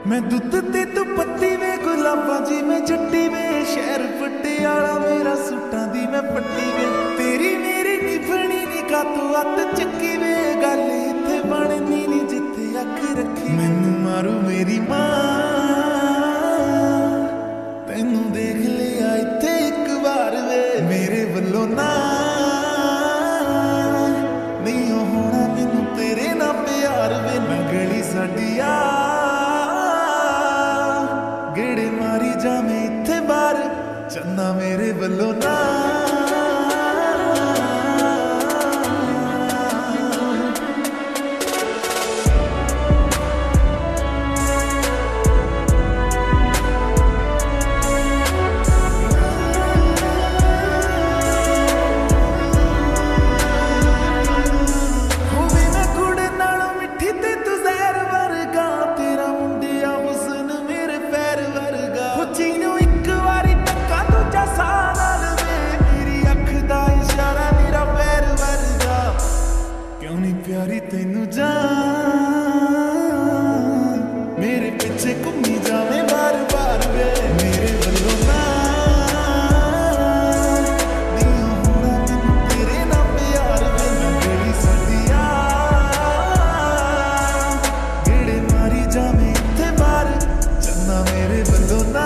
मैं दुध ते तू पत्ती वे गुलाबा जी मैं चट्टी वे शहर पटियाला मेरा सूटां दी मैं पट्टी वे तेरी मेरी निभनी निगाह तू अत चक्की वे गल इत्थे बननी नी जिथे अख रखी मैनू मारू मेरी मां तैनू देख लिया इत्थे एक बार वे मेरे वल्लों ना नहीं होना मैनू तेरे ना प्यार वे ना गली साडी गेड़े मारी जावे इत्थे बार चन्ना मेरे वल्लों ना प्यारी तेनू जान मेरे पीछे घूमी जावे बार बार वे मेरे वल्लों ना नहीं होना मैनू तेरे ना प्यार वे ना गली साडी गेड़े मारी जावे इत्थे बार चन्ना मेरे वल्लों ना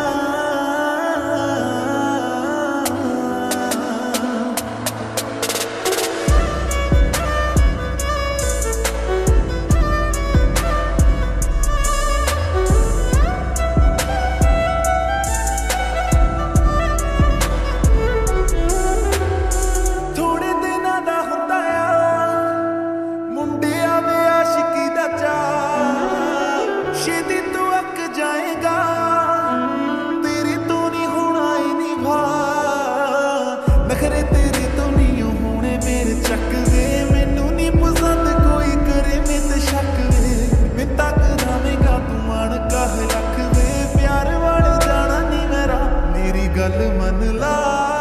नखरे तेरे तो नहीं होने मेरे चक वे मैनू नहीं पसंद कोई करे मैं ते शक वे मैं तक रावेगा तू मान कह रख वे प्यार वाल जाना नहीं मेरा मेरी गल मन ला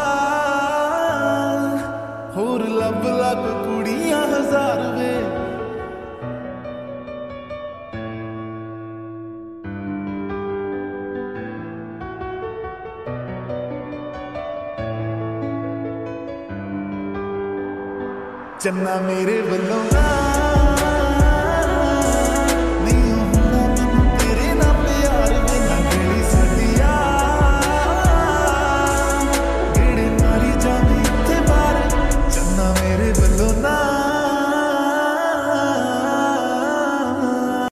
होर लब लब कुड़ियां हजार वे चन्ना मेरे वल्लों ना।